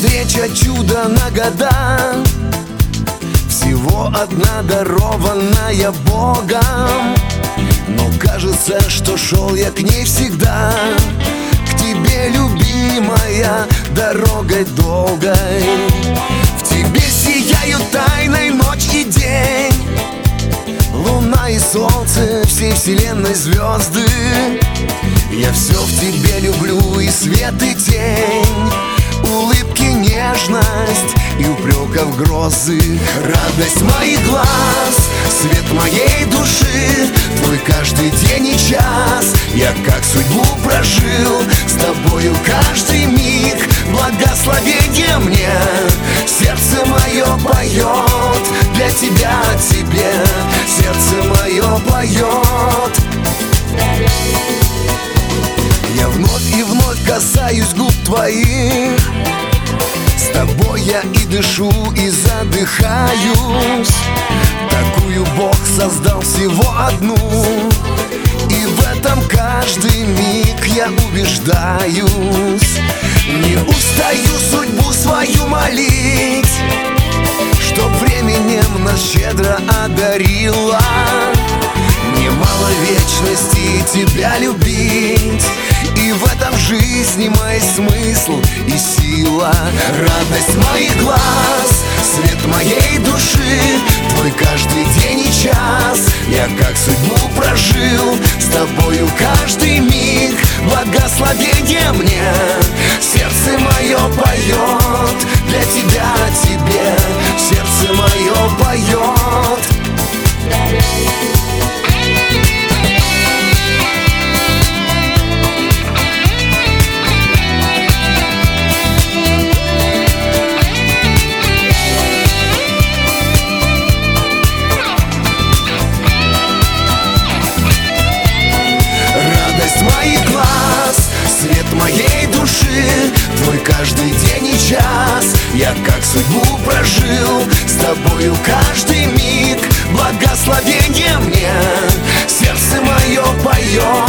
встреча чудо на года, всего одна дарованная Богом. Но кажется, что шел я к ней всегда, к тебе, любимая, дорогой долгой. В тебе сияют тайной ночь и день, луна и солнце, всей вселенной звезды. Я все в тебе люблю, и свет, и тень, улыбки, нежность и упреков грозы. Радость моих глаз, свет моей души, твой каждый день и час я как судьбу прожил. С тобою каждый миг благословение мне. Сердце мое поет для тебя, тебе. Сердце мое поет. Я вновь и вновь касаюсь губ твоих, с тобой я и дышу, и задыхаюсь. Такую Бог создал всего одну, и в этом каждый миг я убеждаюсь. Не устаю судьбу свою молить, чтоб временем нас щедро одарила. Немало вечности тебя любить, и в этом жизни мой смысл и сила. Радость моих глаз, свет моей души, твой каждый день и час я как судьбу прожил. С тобою каждый миг благословение мне. Сердце мое поет для тебя, тебе. Сердце мое поет. Моих глаз, свет моей души, твой каждый день и час я как судьбу прожил. С тобою каждый миг благословение мне. Сердце мое поет